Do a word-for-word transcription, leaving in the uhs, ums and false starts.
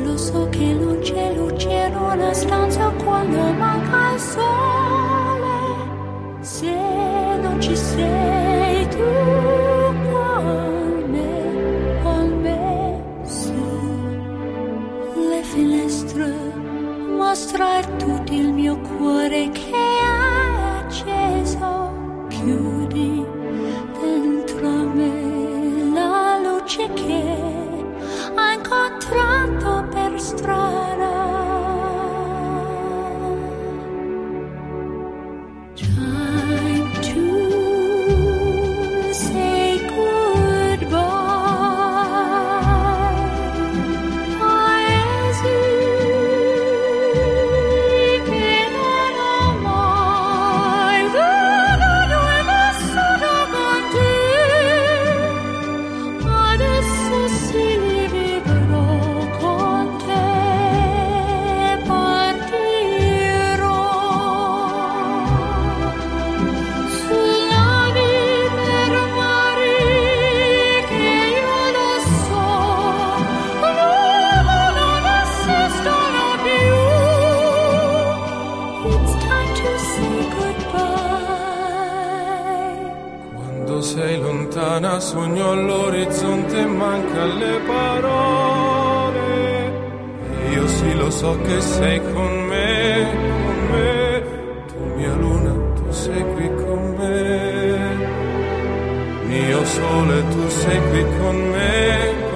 lo so che non c'è luce in una stanza quando manca il sole. Se non ci sei tu con me, con me su le finestre, mostra tutto il mio cuore che è acceso. Chiudi dentro me la luce che ho incontrato per strada. Time to say goodbye. Paesi che non ho mai veduto e vissuto con te. Adesso sì li vivrò con te, partirò sulla via per mari che io lo so, l'uomo non esistono più. It's time to say goodbye. Quando sei lontana sogno all'orizzonte e manca le parole. E io sì lo so che sei con me, con me. Tu mia luna, tu sei qui con me. Mio sole, tu sei qui con me.